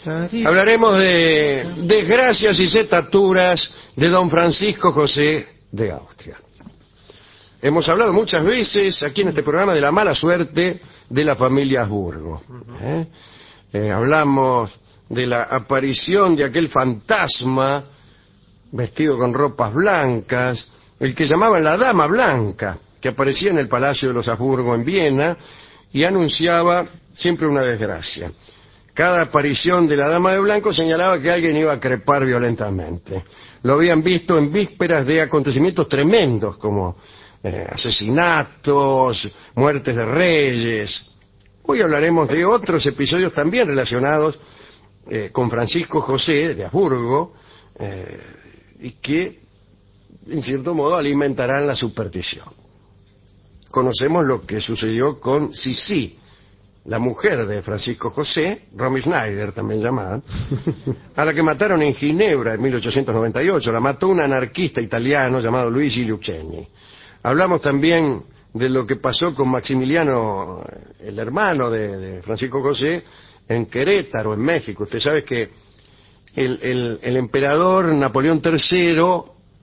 Hablaremos de desgracias y setaturas de don Francisco José de Austria. Hemos hablado muchas veces aquí en este programa de la mala suerte de la familia Habsburgo. Hablamos de la aparición de aquel fantasma vestido con ropas blancas, el que llamaban la Dama Blanca, que aparecía en el Palacio de los Habsburgo en Viena y anunciaba siempre una desgracia. Cada aparición de la Dama de Blanco señalaba que alguien iba a crepar violentamente. Lo habían visto en vísperas de acontecimientos tremendos como asesinatos, muertes de reyes. Hoy hablaremos de otros episodios también relacionados con Francisco José de Habsburgo y que, en cierto modo, alimentarán la superstición. Conocemos lo que sucedió con Sissi, la mujer de Francisco José, Romy Schneider también llamada, a la que mataron en Ginebra en 1898. La mató un anarquista italiano llamado Luigi Lucheni. Hablamos también de lo que pasó con Maximiliano, el hermano de Francisco José, en Querétaro, en México. Usted sabe que el emperador Napoleón III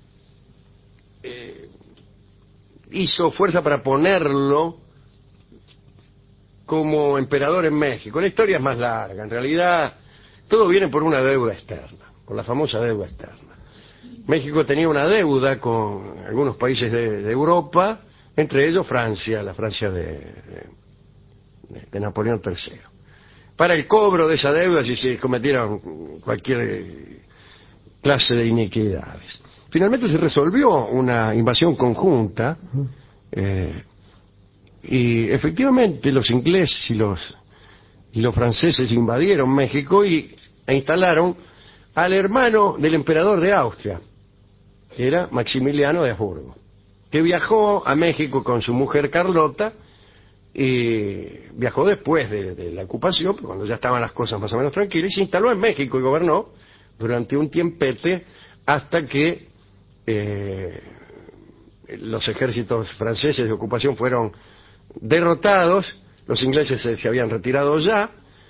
hizo fuerza para ponerlo como emperador en México. La historia es más larga. En realidad, todo viene por una deuda externa, por la famosa deuda externa. México tenía una deuda con algunos países de Europa, entre ellos Francia, la Francia de Napoleón III. Para el cobro de esa deuda, si se cometieron cualquier clase de iniquidades. Finalmente se resolvió una invasión conjunta y efectivamente los ingleses y los franceses invadieron México e instalaron al hermano del emperador de Austria, que era Maximiliano de Habsburgo, que viajó a México con su mujer Carlota y viajó después de la ocupación, cuando ya estaban las cosas más o menos tranquilas, y se instaló en México y gobernó durante un tiempete hasta que los ejércitos franceses de ocupación fueron derrotados, los ingleses se habían retirado ya,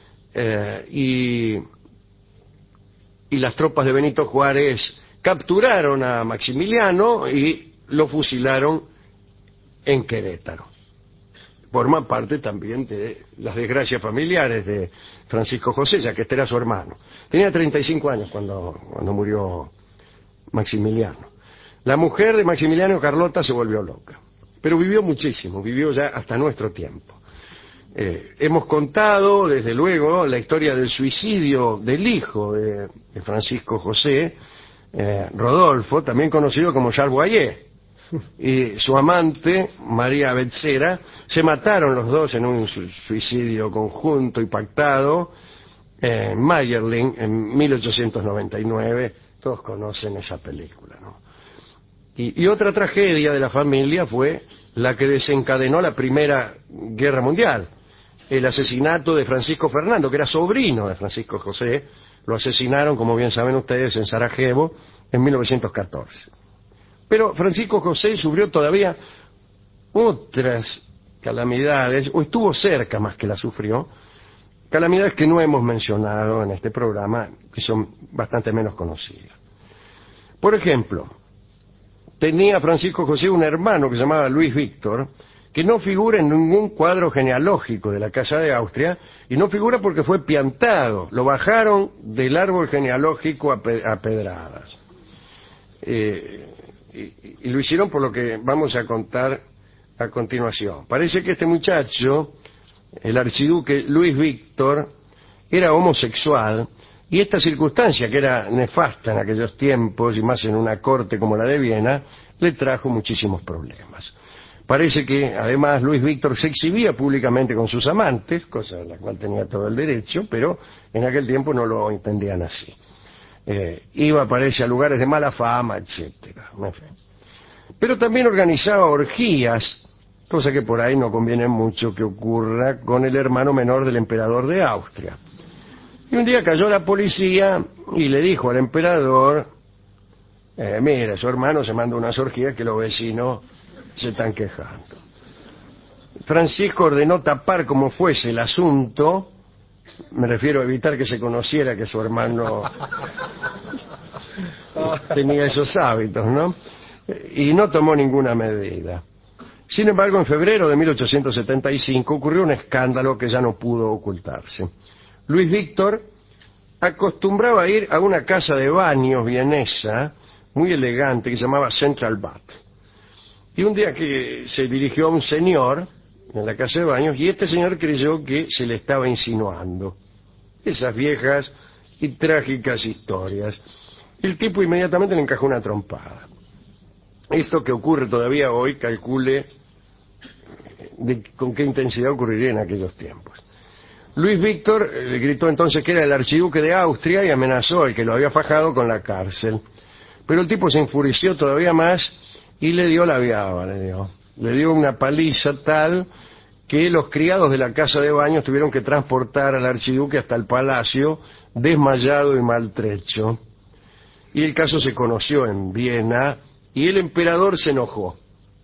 y las tropas de Benito Juárez capturaron a Maximiliano y lo fusilaron en Querétaro. Forma parte también de las desgracias familiares de Francisco José, ya que este era su hermano. Tenía 35 años cuando murió Maximiliano. La mujer de Maximiliano, Carlota, se volvió loca, pero vivió muchísimo, vivió ya hasta nuestro tiempo. Hemos contado, desde luego, la historia del suicidio del hijo de Francisco José, Rodolfo, también conocido como Charles Boyer, y su amante, María Betzera. Se mataron los dos en un suicidio conjunto y pactado en Mayerling en 1899. Todos conocen esa película, ¿no? Y otra tragedia de la familia fue la que desencadenó la Primera Guerra Mundial, el asesinato de Francisco Fernando, que era sobrino de Francisco José. Lo asesinaron, como bien saben ustedes, en Sarajevo en 1914. Pero Francisco José sufrió todavía otras calamidades, o estuvo cerca más que la sufrió, calamidades que no hemos mencionado en este programa, que son bastante menos conocidas. Por ejemplo, tenía Francisco José un hermano que se llamaba Luis Víctor, que no figura en ningún cuadro genealógico de la Casa de Austria, y no figura porque fue piantado, lo bajaron del árbol genealógico a pedradas. Y lo hicieron por lo que vamos a contar a continuación. Parece que este muchacho, el archiduque Luis Víctor, era homosexual, y esta circunstancia, que era nefasta en aquellos tiempos, y más en una corte como la de Viena, le trajo muchísimos problemas. Parece que, además, Luis Víctor se exhibía públicamente con sus amantes, cosa a la cual tenía todo el derecho, pero en aquel tiempo no lo entendían así. Iba, parece, a lugares de mala fama, etcétera. Pero también organizaba orgías, cosa que por ahí no conviene mucho que ocurra con el hermano menor del emperador de Austria. Y un día cayó la policía y le dijo al emperador: mira, su hermano se manda unas orgías que los vecinos se están quejando. Francisco ordenó tapar como fuese el asunto Me refiero a evitar que se conociera que su hermano tenía esos hábitos, ¿no? Y no tomó ninguna medida. Sin embargo, en febrero de 1875 ocurrió un escándalo que ya no pudo ocultarse. Luis Víctor acostumbraba a ir a una casa de baños vienesa muy elegante que se llamaba Central Bath. Y un día que se dirigió a un señor en la casa de baños y este señor creyó que se le estaba insinuando esas viejas y trágicas historias. El tipo inmediatamente le encajó una trompada. Esto que ocurre todavía hoy, calcule con qué intensidad ocurriría en aquellos tiempos. Luis Víctor le gritó entonces que era el archiduque de Austria y amenazó al que lo había fajado con la cárcel. Pero el tipo se enfureció todavía más y le dio la viaba, le dio una paliza tal que los criados de la casa de baños tuvieron que transportar al archiduque hasta el palacio, desmayado y maltrecho. Y el caso se conoció en Viena y el emperador se enojó.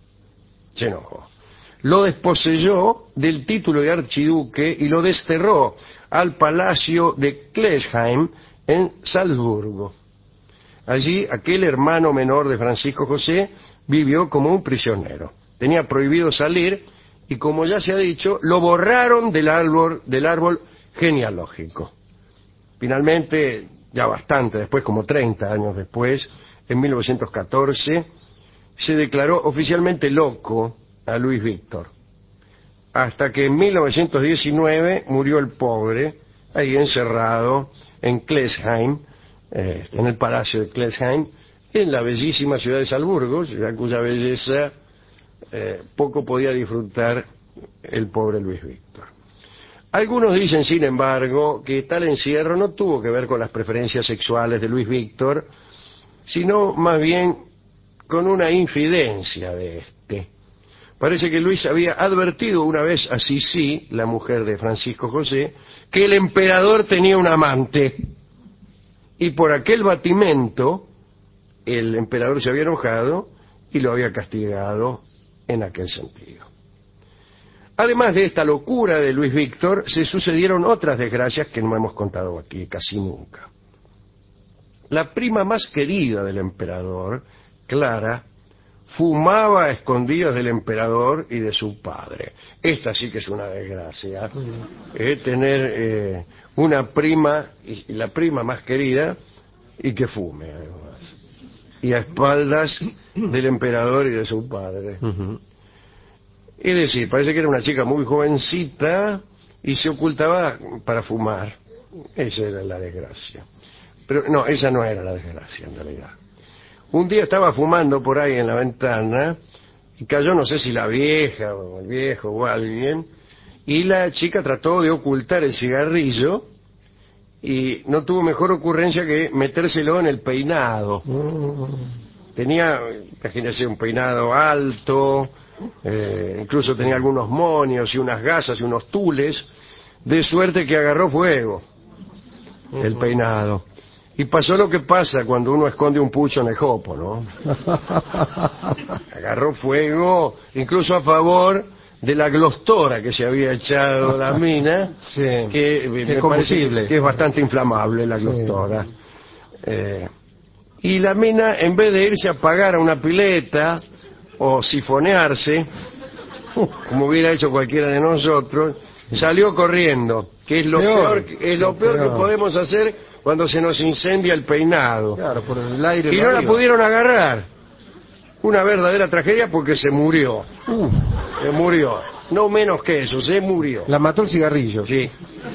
Lo desposeyó del título de archiduque y lo desterró al palacio de Klesheim en Salzburgo. Allí aquel hermano menor de Francisco José vivió como un prisionero. Tenía prohibido salir y, como ya se ha dicho, lo borraron del árbol genealógico. Finalmente, ya bastante después, como 30 años después, en 1914, se declaró oficialmente loco a Luis Víctor. Hasta que en 1919 murió el pobre, ahí encerrado en Klesheim, en el palacio de Klesheim, en la bellísima ciudad de Salzburgo, ciudad cuya belleza poco podía disfrutar el pobre Luis Víctor. Algunos dicen, sin embargo, que tal encierro no tuvo que ver con las preferencias sexuales de Luis Víctor, sino más bien con una infidencia de este. Parece que Luis había advertido una vez a Sisi, la mujer de Francisco José, que el emperador tenía un amante. Y por aquel batimento, el emperador se había enojado y lo había castigado en aquel sentido. Además de esta locura de Luis Víctor, se sucedieron otras desgracias que no hemos contado aquí casi nunca. La prima más querida del emperador, Clara, fumaba a escondidas del emperador y de su padre. Esta sí que es una desgracia. Tener una prima, y la prima más querida, y que fume, además. Y a espaldas del emperador y de su padre. Es decir, parece que era una chica muy jovencita y se ocultaba para fumar. Esa era la desgracia. Pero no, esa no era la desgracia en realidad. Un día estaba fumando por ahí en la ventana y cayó, no sé si la vieja o el viejo o alguien, y la chica trató de ocultar el cigarrillo y no tuvo mejor ocurrencia que metérselo en el peinado. Tenía, imagínese, un peinado alto, incluso tenía algunos moños y unas gasas y unos tules, de suerte que agarró fuego el peinado. Y pasó lo que pasa cuando uno esconde un pucho en el jopo, ¿no? Agarró fuego, incluso a favor de la glostora que se había echado la mina, sí, que me parece que es bastante inflamable la glostora. Sí. Y la mina, en vez de irse a pagar a una pileta o sifonearse, como hubiera hecho cualquiera de nosotros, salió corriendo, que es lo peor que podemos hacer cuando se nos incendia el peinado. Claro, por el aire. Y no la pudieron agarrar. Una verdadera tragedia porque se murió. Se murió. No menos que eso, se murió. La mató el cigarrillo. Sí.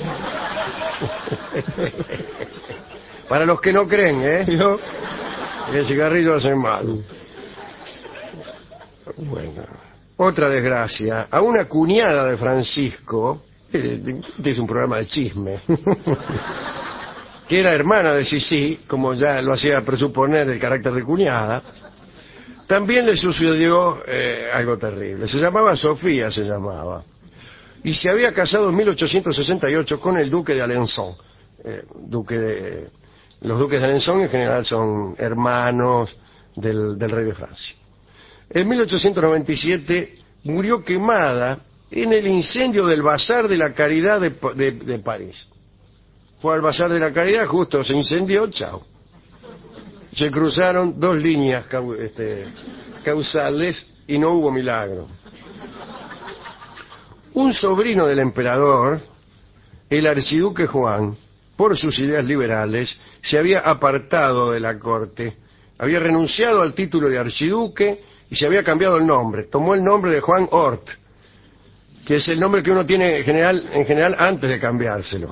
Para los que no creen, el cigarrillo hace mal. Bueno. Otra desgracia. A una cuñada de Francisco, este es un programa de chisme, que era hermana de Sisi, como ya lo hacía presuponer el carácter de cuñada, también le sucedió algo terrible. Se llamaba Sofía, y se había casado en 1868 con el duque de Alençon. Los duques de Alençon en general son hermanos del rey de Francia. En 1897 murió quemada en el incendio del Bazar de la Caridad de París. Fue al Bazar de la Caridad, justo se incendió, chao. Se cruzaron dos líneas causales y no hubo milagro. Un sobrino del emperador, el archiduque Juan, por sus ideas liberales, se había apartado de la corte, había renunciado al título de archiduque y se había cambiado el nombre. Tomó el nombre de Juan Hort, que es el nombre que uno tiene en general antes de cambiárselo.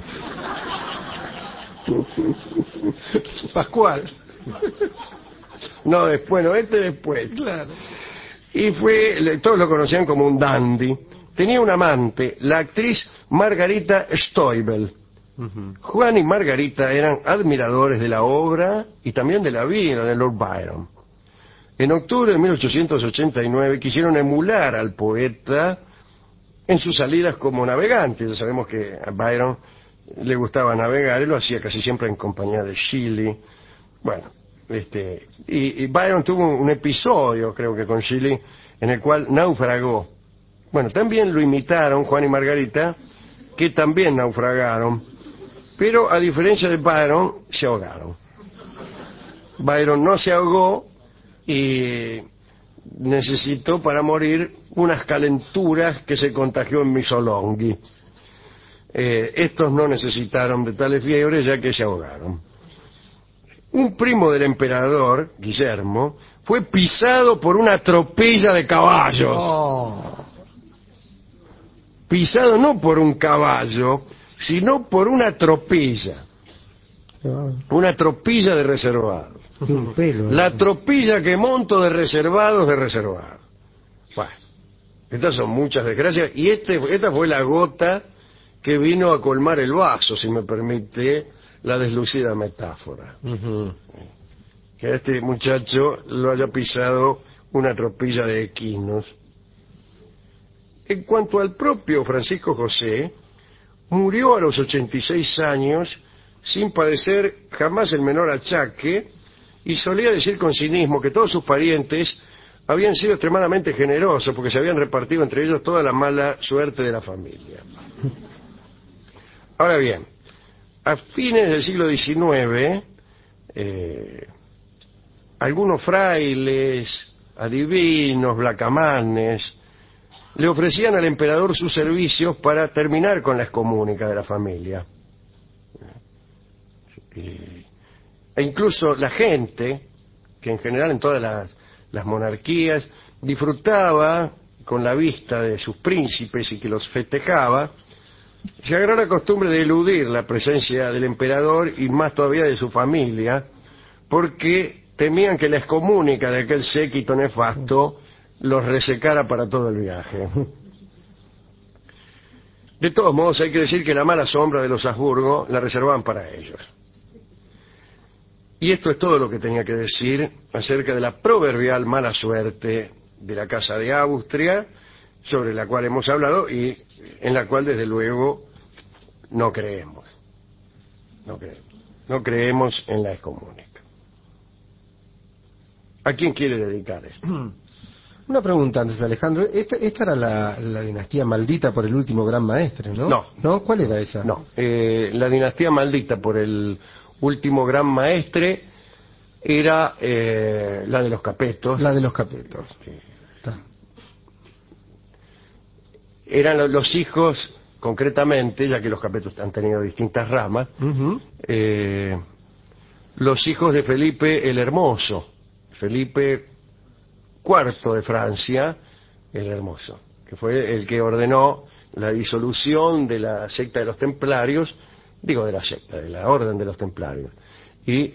Pascual. No, después, no, después. Claro. Y todos lo conocían como un dandy. Tenía una amante, la actriz Margarita Stoibel. Juan y Margarita eran admiradores de la obra y también de la vida de Lord Byron. En octubre de 1889 quisieron emular al poeta en sus salidas como navegante. Ya sabemos que a Byron le gustaba navegar y lo hacía casi siempre en compañía de Shelley. Bueno, y Byron tuvo un episodio, creo que con Shelley, en el cual naufragó. Bueno, también lo imitaron Juan y Margarita, que también naufragaron, pero a diferencia de Byron, se ahogaron. Byron no se ahogó y necesitó para morir unas calenturas que se contagió en Missolonghi. Estos no necesitaron de tales fiebres ya que se ahogaron. Un primo del emperador, Guillermo, fue pisado por una tropilla de caballos. Oh. Pisado no por un caballo, sino por una tropilla. Una tropilla de reservados. Un pelo. La tropilla que monto de reservados de reservados. Bueno, estas son muchas desgracias y esta fue la gota que vino a colmar el vaso, si me permite la deslucida metáfora. Que a este muchacho lo haya pisado una tropilla de equinos. En cuanto al propio Francisco José, murió a los 86 años sin padecer jamás el menor achaque y solía decir con cinismo que todos sus parientes habían sido extremadamente generosos porque se habían repartido entre ellos toda la mala suerte de la familia. Ahora bien, a fines del siglo XIX, algunos frailes, adivinos, blacamanes, le ofrecían al emperador sus servicios para terminar con la excomúnica de la familia. E incluso la gente, que en general en todas las monarquías disfrutaba con la vista de sus príncipes y que los festejaba, se agarró la costumbre de eludir la presencia del emperador y más todavía de su familia, porque temían que la excomúnica de aquel séquito nefasto los resecara para todo el viaje. De todos modos, hay que decir que la mala sombra de los Habsburgo la reservaban para ellos. Y esto es todo lo que tenía que decir acerca de la proverbial mala suerte de la Casa de Austria, sobre la cual hemos hablado y en la cual, desde luego, no creemos. No creemos en la excomúnica. ¿A quién quiere dedicar esto? Una pregunta antes, Alejandro. Esta era la dinastía maldita por el último gran maestre, ¿no? No. ¿No? ¿Cuál era esa? No. La dinastía maldita por el último gran maestre era la de los Capetos. La de los Capetos. Sí. Está. Eran los hijos, concretamente, ya que los Capetos han tenido distintas ramas, los hijos de Felipe el Hermoso, Felipe IV de Francia, el Hermoso, que fue el que ordenó la disolución de la secta de los Templarios, digo de la secta, de la orden de los Templarios, y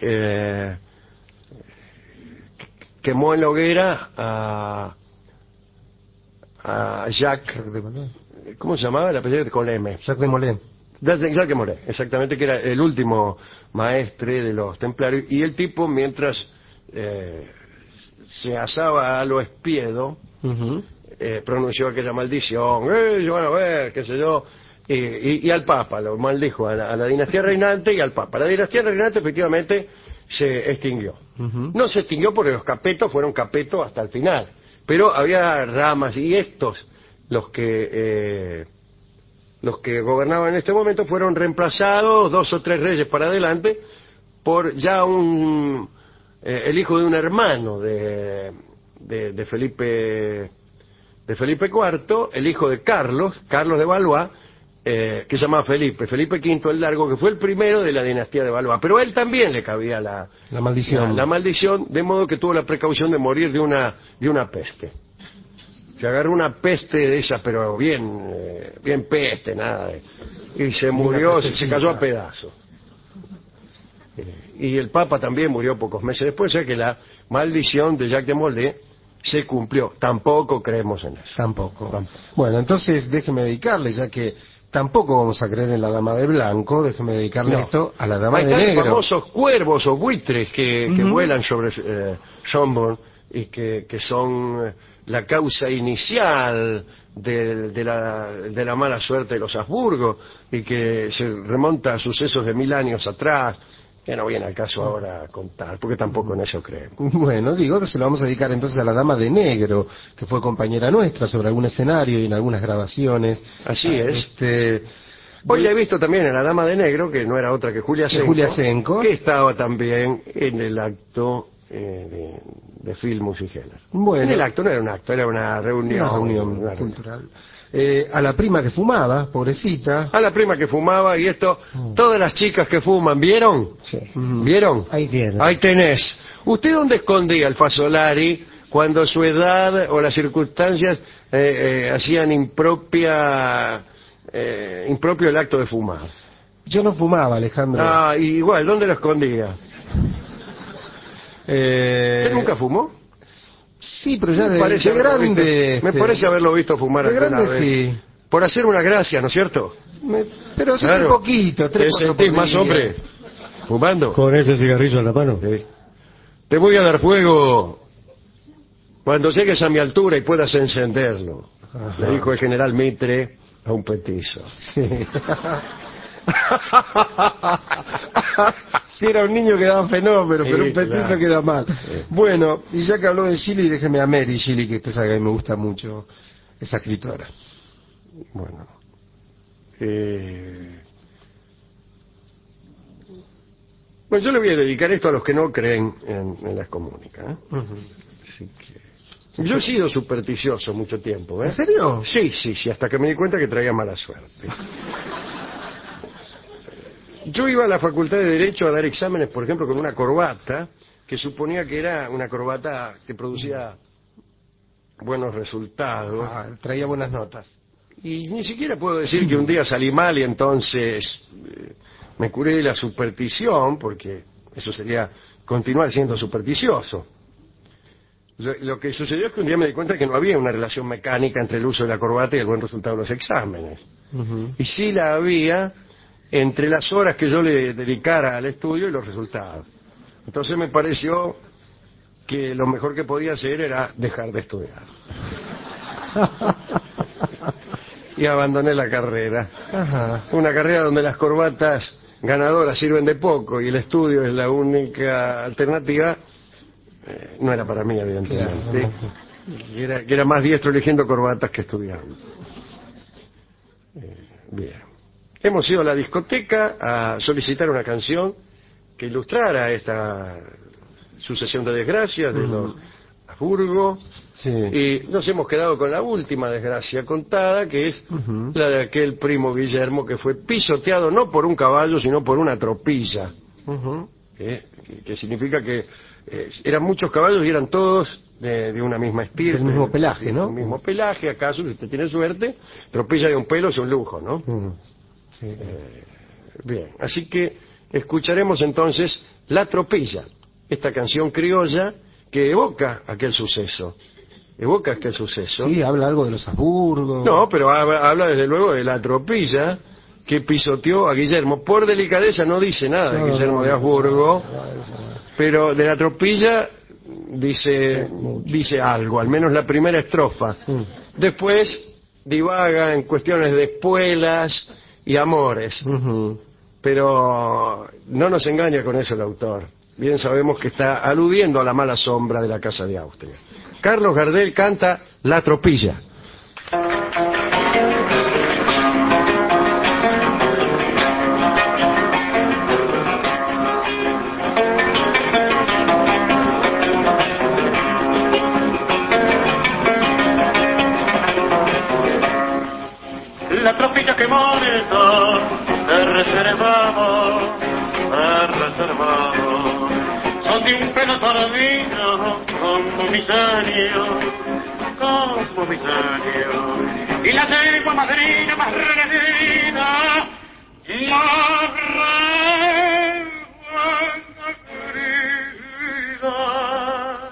quemó en la hoguera a Jacques, ¿cómo se llamaba? El apellido de Coleme. Jacques de Molay. Jacques de Molay, exactamente, que era el último maestre de los Templarios, y el tipo, mientras se asaba a lo espiedo, pronunció aquella maldición, yo van a ver, qué sé yo, y al Papa, lo maldijo a la dinastía reinante y al Papa. La dinastía reinante efectivamente se extinguió. No se extinguió porque los Capetos fueron Capetos hasta el final, pero había ramas y estos, los que los que gobernaban en este momento fueron reemplazados 2 o 3 reyes para adelante por ya el hijo de un hermano de Felipe IV, el hijo de Carlos de Valois, que se llamaba Felipe V el Largo, que fue el primero de la dinastía de Valois. Pero a él también le cabía la maldición. La maldición, de modo que tuvo la precaución de morir de una peste. Se agarró una peste de esas, pero bien peste, nada y se murió, se cayó a pedazos. Y el Papa también murió pocos meses después, o sea que la maldición de Jacques de Molay se cumplió. Tampoco creemos en eso. Tampoco. Bueno, entonces déjeme dedicarle, ya que tampoco vamos a creer en la dama de blanco, déjeme dedicarle esto a la dama de negro. Hay famosos cuervos o buitres que vuelan sobre Schönborn y que son la causa inicial de la mala suerte de los Habsburgo y que se remonta a sucesos de 1000 años atrás, que no viene al caso ahora contar, porque tampoco en eso creemos. Bueno, se lo vamos a dedicar entonces a la dama de negro, que fue compañera nuestra sobre algún escenario y en algunas grabaciones. Así es. Hoy he visto también a la dama de negro, que no era otra que Julia Senko, que estaba también en el acto de Filmus y Heller. Bueno, en el acto no era un acto, era una reunión cultural. A la prima que fumaba, pobrecita. A la prima que fumaba, y esto, todas las chicas que fuman, ¿vieron? Sí. ¿Vieron? Ahí tiene. Ahí tenés. ¿Usted dónde escondía el Fasolari cuando su edad o las circunstancias hacían impropio el acto de fumar? Yo no fumaba, Alejandro. Igual, ¿dónde lo escondía? ¿Usted nunca fumó? Sí, pero ya de grande. Me parece haberlo visto fumar de grande, vez. Sí. Por hacer una gracia, ¿no es cierto? Pero claro. Un poquito. ¿Te sentís más hombre fumando? Con ese cigarrillo en la mano. Sí. Te voy a dar fuego cuando llegues a mi altura y puedas encenderlo. Ajá. Le dijo el general Mitre a un petizo. Sí. Si era un niño quedaba fenómeno, pero un petizo queda mal. Bueno, y ya que habló de Shelley, déjeme a Mary Shelley, que usted sabe que me gusta mucho esa escritora. Bueno, yo le voy a dedicar esto a los que no creen en la excomúnica. Así que yo he sido supersticioso mucho tiempo. ¿En serio? Sí, hasta que me di cuenta que traía mala suerte. Yo iba a la Facultad de Derecho a dar exámenes, por ejemplo, con una corbata que suponía que era una corbata que producía buenos resultados. Traía buenas notas. Y ni siquiera puedo decir que un día salí mal y entonces me curé de la superstición, porque eso sería continuar siendo supersticioso. Lo que sucedió es que un día me di cuenta que no había una relación mecánica entre el uso de la corbata y el buen resultado de los exámenes. Y sí la había entre las horas que yo le dedicara al estudio y los resultados. Entonces me pareció que lo mejor que podía hacer era dejar de estudiar. Y abandoné la carrera. Ajá. Una carrera donde las corbatas ganadoras sirven de poco y el estudio es la única alternativa. No era para mí, evidentemente. Claro. Que era más diestro eligiendo corbatas que estudiando. Bien. Hemos ido a la discoteca a solicitar una canción que ilustrara esta sucesión de desgracias de los Habsburgo. Sí. Y nos hemos quedado con la última desgracia contada, que es la de aquel primo Guillermo que fue pisoteado no por un caballo, sino por una tropilla. Que significa que eran muchos caballos y eran todos de una misma estirpe. Del mismo pelaje, ¿no? Del mismo pelaje, acaso, si usted tiene suerte. Tropilla de un pelo es un lujo, ¿no? Sí. Bien, así que escucharemos entonces La Tropilla, esta canción criolla que evoca aquel suceso. Sí, habla algo de los Habsburgo. No, pero habla desde luego de la tropilla que pisoteó a Guillermo. Por delicadeza no dice nada de Guillermo de Habsburgo, pero de la tropilla dice algo, al menos la primera estrofa. Después divaga en cuestiones de espuelas y amores, pero no nos engaña con eso el autor. Bien sabemos que está aludiendo a la mala sombra de la Casa de Austria. Carlos Gardel canta La Tropilla. mis años, como mis años, y la lengua madrina más renegada, más querida,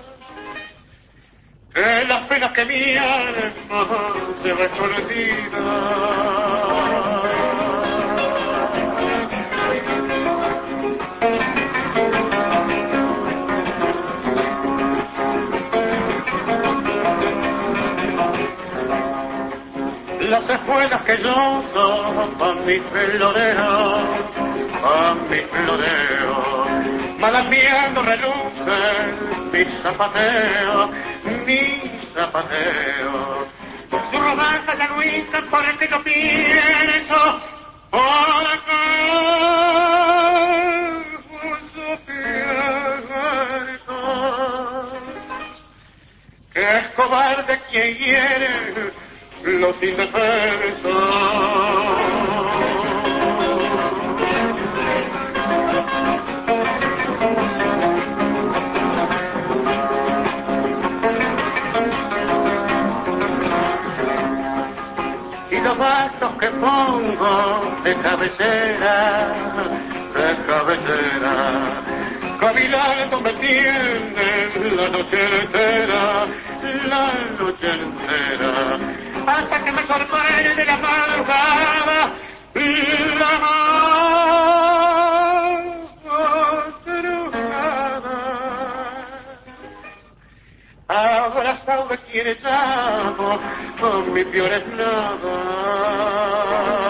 que las penas que mi alma se resolvida. Las espuelas que yo son pa' mis floreos, malambiando relucen mis zapateos, su rodanza ya no hincha por el que yo pienso, por acá yo pienso, que es cobarde quien hiere los indefensos. Y los bastos que pongo de cabecera, cavilando me tienden la noche entera, hasta que me sorprende la madrugada, la madrugada, abrazado de quienes amo, con mi peor es nada.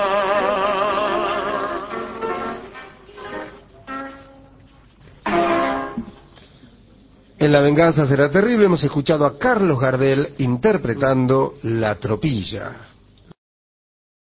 En La venganza será terrible hemos escuchado a Carlos Gardel interpretando La tropilla.